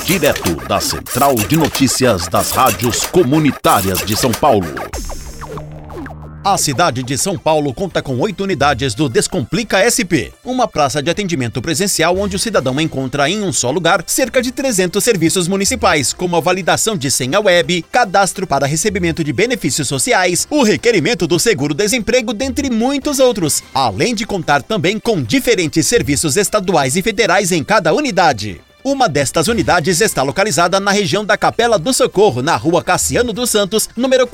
Direto da Central de Notícias das Rádios Comunitárias de São Paulo. A cidade de São Paulo conta com 8 unidades do Descomplica SP, uma praça de atendimento presencial onde o cidadão encontra em um só lugar cerca de 300 serviços municipais, como a validação de senha web, cadastro para recebimento de benefícios sociais, o requerimento do seguro-desemprego, dentre muitos outros, além de contar também com diferentes serviços estaduais e federais em cada unidade. Uma destas unidades está localizada na região da Capela do Socorro, na rua Cassiano dos Santos, número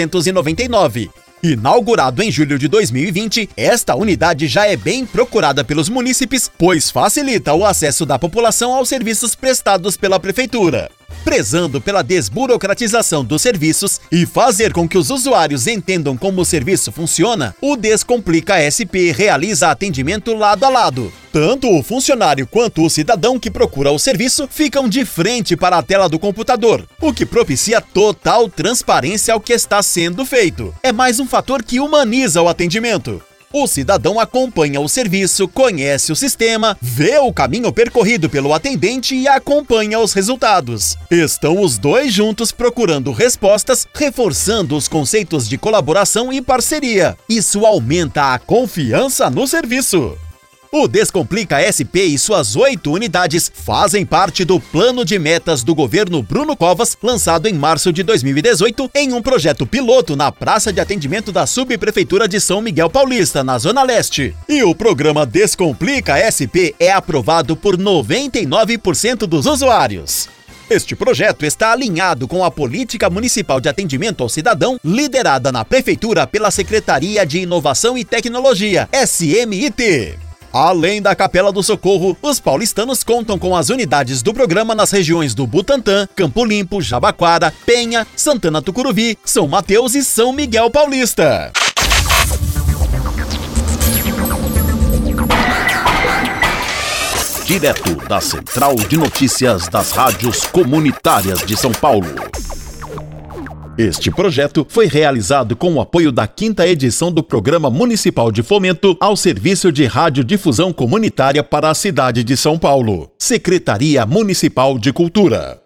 499. Inaugurado em julho de 2020, esta unidade já é bem procurada pelos munícipes, pois facilita o acesso da população aos serviços prestados pela Prefeitura. Prezando pela desburocratização dos serviços e fazer com que os usuários entendam como o serviço funciona, o Descomplica SP realiza atendimento lado a lado. Tanto o funcionário quanto o cidadão que procura o serviço ficam de frente para a tela do computador, o que propicia total transparência ao que está sendo feito. É mais um fator que humaniza o atendimento. O cidadão acompanha o serviço, conhece o sistema, vê o caminho percorrido pelo atendente e acompanha os resultados. Estão os dois juntos procurando respostas, reforçando os conceitos de colaboração e parceria. Isso aumenta a confiança no serviço. O Descomplica SP e suas 8 unidades fazem parte do plano de metas do governo Bruno Covas, lançado em março de 2018, em um projeto piloto na praça de atendimento da Subprefeitura de São Miguel Paulista, na Zona Leste. E o programa Descomplica SP é aprovado por 99% dos usuários. Este projeto está alinhado com a Política Municipal de Atendimento ao Cidadão, liderada na Prefeitura pela Secretaria de Inovação e Tecnologia, SMIT. Além da Capela do Socorro, os paulistanos contam com as unidades do programa nas regiões do Butantã, Campo Limpo, Jabaquara, Penha, Santana Tucuruvi, São Mateus e São Miguel Paulista. Direto da Central de Notícias das Rádios Comunitárias de São Paulo. Este projeto foi realizado com o apoio da 5ª edição do Programa Municipal de Fomento ao Serviço de Radiodifusão Comunitária para a cidade de São Paulo. Secretaria Municipal de Cultura.